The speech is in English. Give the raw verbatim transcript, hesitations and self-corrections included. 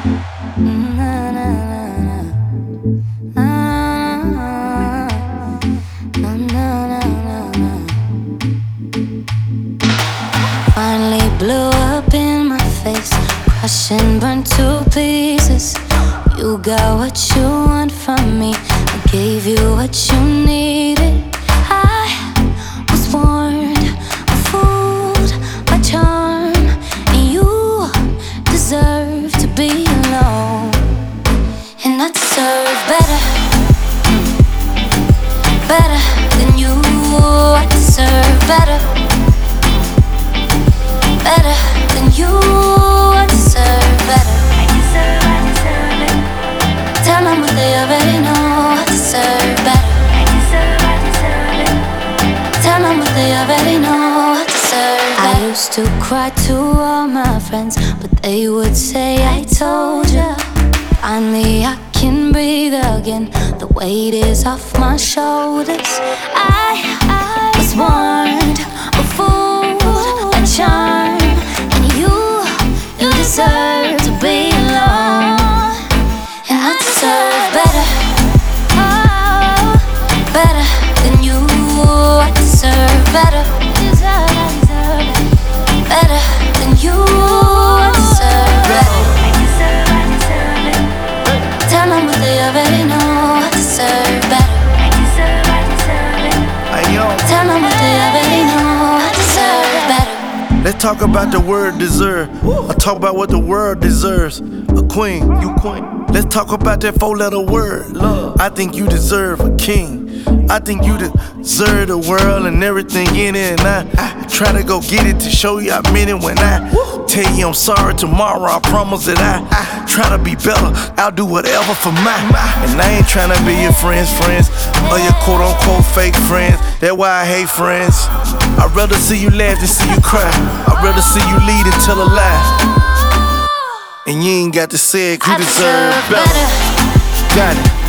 Na, na, na, na. Na, na, na, na, na. Finally blew up in my face, crushed and burnt to pieces. You got what you want from me, I gave you what you needed. I was warned, fooled by charm, and you deserve to be alone. And I deserve better, better than you. I deserve better, better than you. I deserve better. I deserve, I deserve it. Tell them what they already know. I deserve better. I deserve, I deserve it. Tell them what they already know. I deserve better. I used to cry to all my friends, but they would say I told ya. Finally I can breathe again. The weight is off my shoulders. I, I was warned, a fool, a charm, and you, you deserve to be alone. And I deserve better, oh, better than you. I deserve better, deserve, I deserve it. Better than you. I deserve better. I deserve, I deserve it. Tell them what they already know. I deserve better. I deserve, I deserve it. Tell them what they already know. I deserve better. Let's talk about the word deserve. I talk about what the world deserves. A queen, you queen. Let's talk about that four-letter word. Love. I think you deserve a king. I think you deserve the world and everything in it. And I, I try to go get it to show you I meant it when I tell you I'm sorry tomorrow. I promise that I, I try to be better. I'll do whatever for mine. And I ain't trying to be your friends' friends or your quote-unquote fake friends. That's why I hate friends. I'd rather see you laugh than see you cry. I'd rather see you lead and tell a lie. And you ain't got to say it, you deserve better. Got it.